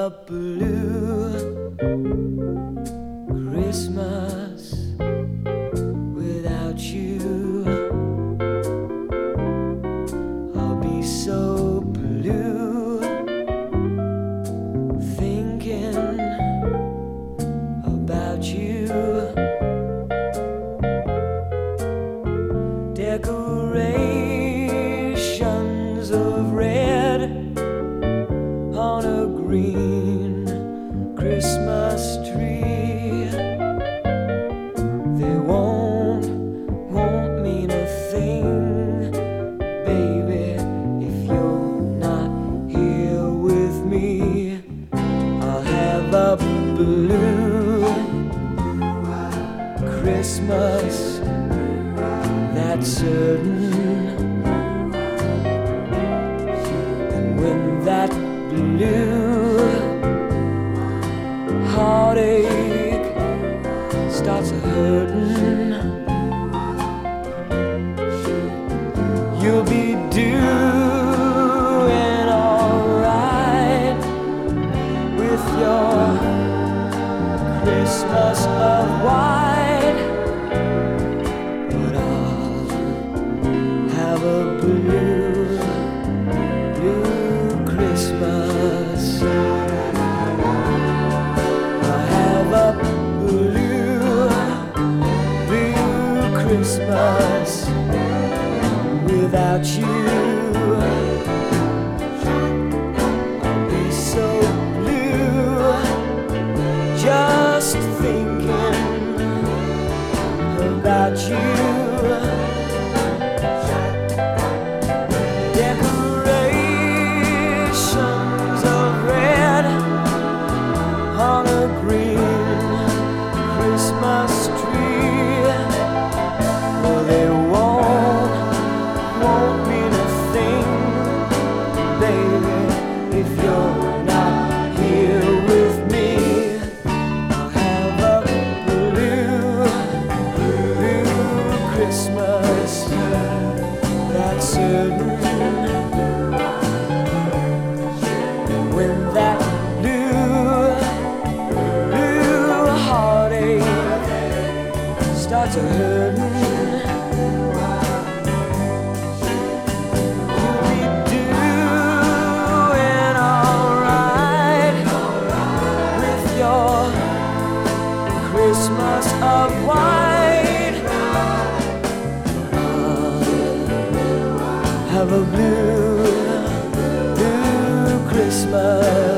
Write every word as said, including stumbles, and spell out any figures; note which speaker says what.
Speaker 1: a blue Christmas without you. I'll be so blue thinking about you. Decorations of red on a green Christmas tree. They won't, won't mean a thing, baby, if you're not here with me. I'll have a blue Christmas, that's certain. And when that blue heartache starts hurting, you'll be doing alright with your Christmas of white. But I'll have a blue, blue Christmas. I'll have a blue, blue Christmas without you. I'll be so blue just thinking about you. Decorations of red on a green Christmas tree. Well, they won't, won't mean a thing, baby, if you're not here with me. I'll have a blue, blue Christmas, that's certain. When that blue, blue heartache starts hurting, you'll be doing alright with your Christmas of white. I'll have a blue, blue Christmas.